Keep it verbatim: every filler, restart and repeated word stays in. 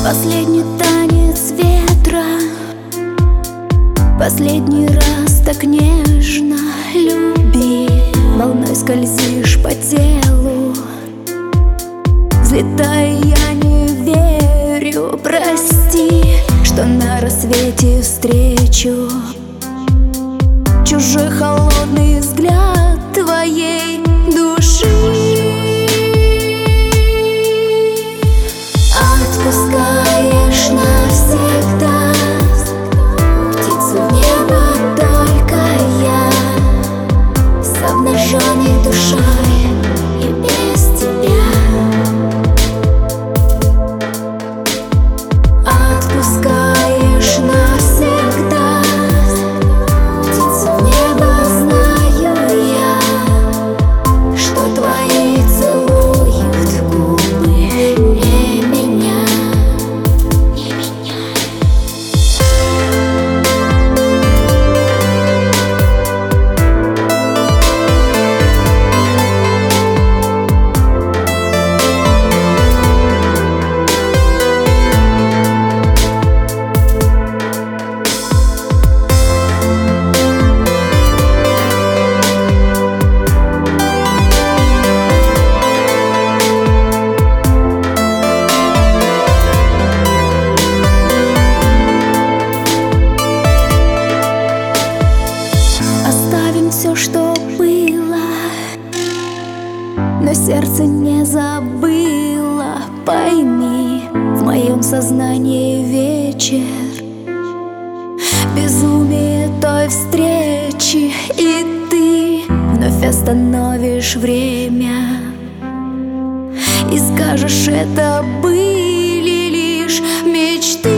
Последний танец ветра, последний раз так нежно люби. Волной скользишь по телу, взлетая, я не верю. Прости, что на рассвете встречу чужой холодный взгляд твоей души. Отпускаешь навсегда птицу в небо, только я с обнаженной душой и без тебя. Отпускаешь навсегда птицу в небо, знаю я, что твои целуют губы не меня, не меня. Все, что было, но сердце не забыло. Пойми, в моем сознании вечер, безумие той встречи, и ты вновь остановишь время и скажешь, это были лишь мечты.